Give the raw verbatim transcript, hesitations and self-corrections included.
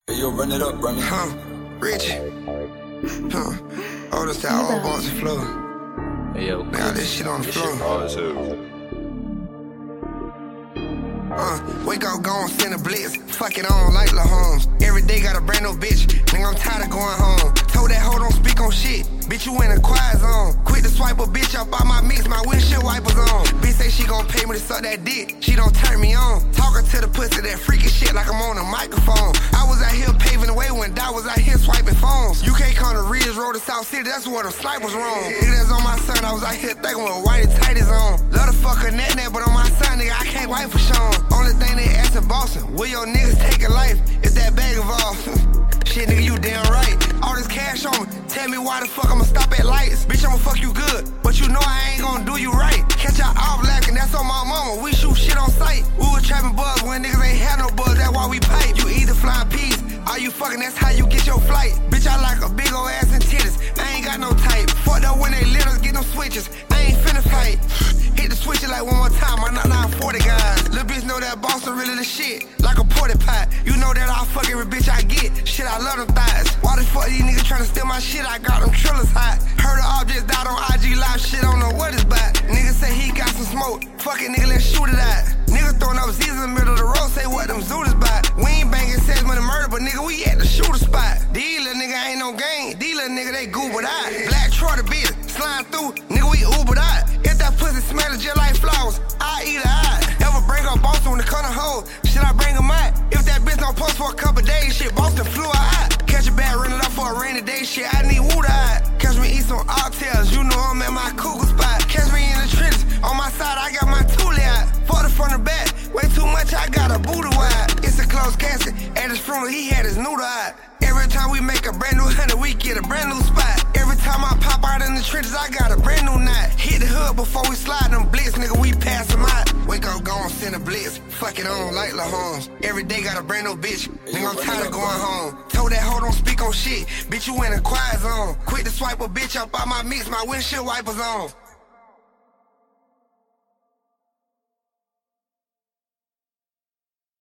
Hey, yo, run it up, run me. Huh, Richie. Huh. Oh, this that all bouncy flow. Hey, yo, now this shit on the floor. Uh, wake up, gon' send a blitz. Fuck it on like La Holmes. Every day got a brand new bitch. Nigga, I'm tired of going home. Told that hoe don't speak on shit. Bitch, you in a quiet zone. Quit to swipe a bitch up out my mix, my windshield wipers on. Bitch say she gon' pay me to suck that dick. She don't turn me on. Talking to the pussy, that freaky shit like I'm on a microphone. I was out here paving the way when Dot was out here swiping phones. You can't come to Ridge Road to South City, that's where the snipe was wrong. Nigga, that's on my son, I was out here thinking with whitey tighties on. Love to fuck a net net, but on my son, nigga, I can't wipe for Sean. Only thing they ask in Boston, will your niggas take a life if that bag involved? Shit, nigga, you damn right. All this cash on me, tell me why the fuck I'ma stop at lights. Bitch, I'ma fuck you good, but you know I ain't gon' do you right. Catch out off lacking, that's on my mama, we shoot shit on sight. We was trapping bugs when niggas ain't had no bugs, that's why we pipe. You either flying peas, or you fucking, that's how you get your flight. Bitch, I like a big ol' ass and titties, I ain't got no type. Fucked up when they let us get them switches, I ain't finna fight. Hit the switch like one more time, I knock down forty guys. Little bitch know that Boston really the shit, like a porta pot. You know that I'll fuck every bitch I get, shit, I love them thighs. Why the fuck these niggas tryna steal my shit, I got them trillers hot. Heard the objects died on I G Live, shit, I don't know what it's about. Nigga say he got some smoke, fuck it, nigga, let's shoot it out. Nigga throwing up Z's in the middle of the road, say what them zooters about. We ain't banging sex money murder, but nigga, we at the shooter spot. These little nigga ain't no game, these little nigga, they goobered out. Black Troy the bitch, slime through, nigga, we Ubered out. If that pussy smellin' just like flowers, I eat her out. Ever bring up Boston when the corner hole, should I bring him out? If that bitch don't post for a couple days, shit, Boston flew her out. Catch a bag, run it up for a rainy day, shit, I need water out. Catch me eat some oxtails, you know I'm at my cougar spot. Catch me in the trenches, on my side, I got my toolie out. For the front and back, way too much, I got a booty wide. It's a closed casket, at his funeral, he had his noodle out. Every time we make a brand new hundred, we get a brand new spot. Every time I pop out in the trenches, I got a brand new knot. Hit the hood before we slide them blitz, nigga, we pass them out. Wake up, gon' send a blitz, fuck it on like La Holmes. Every day got a brand new bitch, nigga, I'm tired of going home. Told that hoe don't speak on shit, bitch, you in a quiet zone. Quit to swipe a bitch up out my mix, my windshield wipers on.